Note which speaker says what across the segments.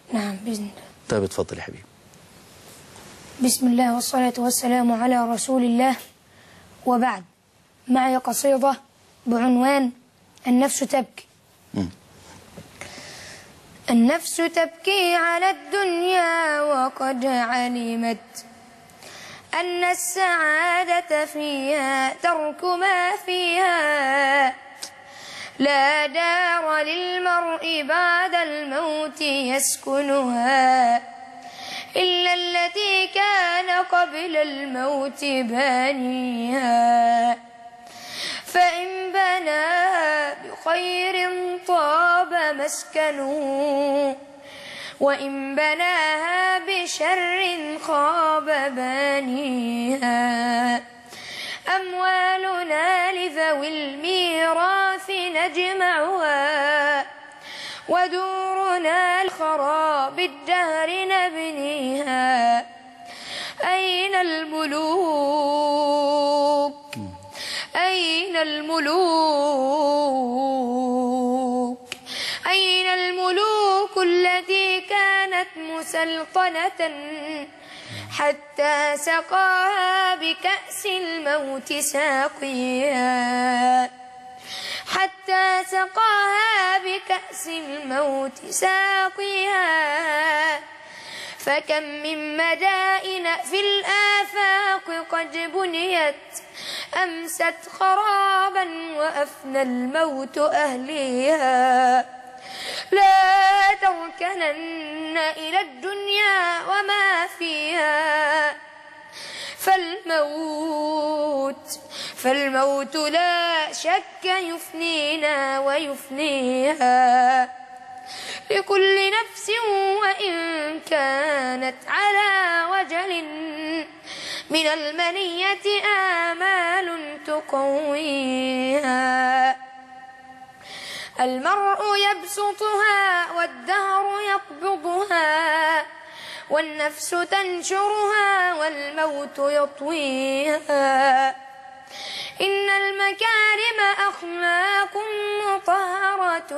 Speaker 1: نعم بإذن الله.
Speaker 2: طيب اتفضل يا حبيبي.
Speaker 1: بسم الله والصلاة والسلام على رسول الله، وبعد. معي قصيدة بعنوان النفس تبكي. النفس تبكي على الدنيا وقد علمت أن السعادة فيها ترك ما فيها. لا دار للمرء بعد الموت يسكنها إلا التي كان قبل الموت بانيها. فإن بناها بخير طاب مسكنه، وإن بناها بشر خاب بانيها. أموالنا لذوي الميراث نجمعها، ودورنا لخراب الدهر نبنيها. أين الملوك؟ أين الملوك؟ أين الملوك التي كانت مسلطنة حتى سقاها بكأس الموت ساقيها؟ حتى سقاها بكأس الموت ساقيها. فكم من مدائن في الآفاق قد بنيت أمست خرابا وأفنى الموت أهليها. لا تركنن إلى الدنيا وما فيها، فالموت لا شك يفنينا ويفنيها. لكل نفس وإن كانت على وجل من المنية آمال تقويها. المرء يبسطها والدهر يقبضها، والنفس تنشرها والموت يطويها. إن المكارم أخلاق مطهرة،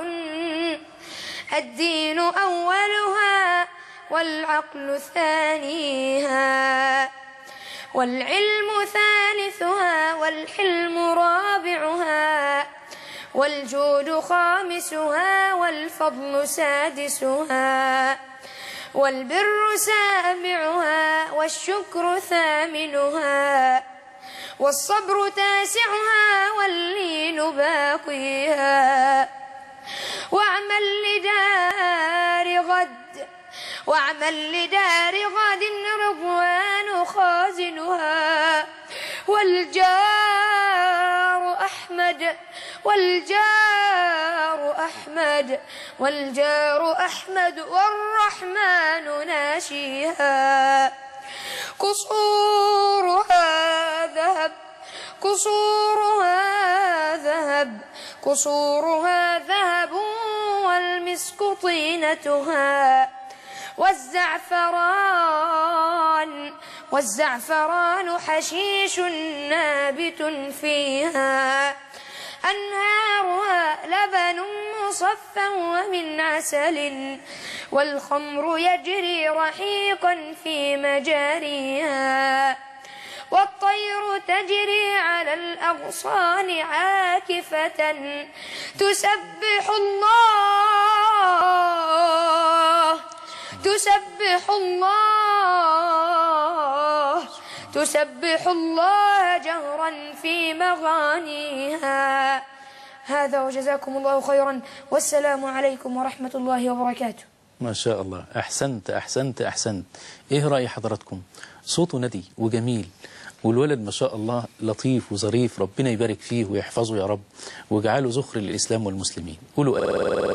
Speaker 1: الدين أولها والعقل ثانيها، والعلم ثالثها والحلم رابعها، والجود خامسها والفضل سادسها، والبر سابعها والشكر ثامنها، والصبر تاسعها واللين باقيها. واعمل لدار غد رضوان خازنها. والجار أحمد والرحمن ناشيها. قصورها ذهب والمسك طينتها. والزعفران حشيش نابت فيها. أنهارها لبن مصفى ومن عسل، والخمر يجري رحيقا في مجاريها. والطير تجري على الأغصان عاكفة تسبح الله جهرا في مغانيها. هذا وجزاكم الله خيرا، والسلام عليكم ورحمة الله وبركاته.
Speaker 2: ما شاء الله، أحسنت أحسنت أحسنت. إيه رأي حضراتكم؟ صوته ندي وجميل، والولد ما شاء الله لطيف وظريف، ربنا يبارك فيه ويحفظه يا رب، واجعله ذخر للإسلام والمسلمين. قولوا